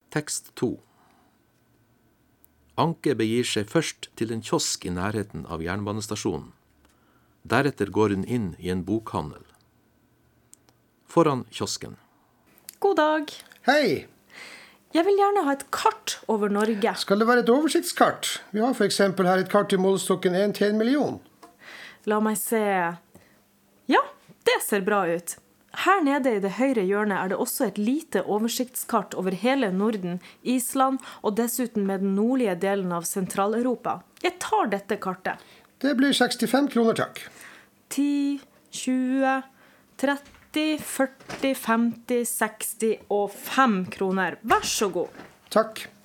Tekst 2. Anke begir seg først til en kiosk i nærheten av jernbanestasjonen. Deretter går hun inn i en bokhandel. Foran kiosken. God dag. Hei! Jeg vil gjerne ha et kart over Norge. Skal det være et oversiktskart? Vi har for eksempel her et kart i målestokken 1 til 1 million. La meg se. Ja, det ser bra ut. Her nede i det høyre hjørnet er det også et lite oversiktskart over hele Norden, Island og dessuten med den nordlige delen av Sentral-Europa. Jeg tar dette kartet. Det blir 65 kroner, takk. 10, 20, 30, 40, 50, 60 og 5 kroner. Vær så god. Takk.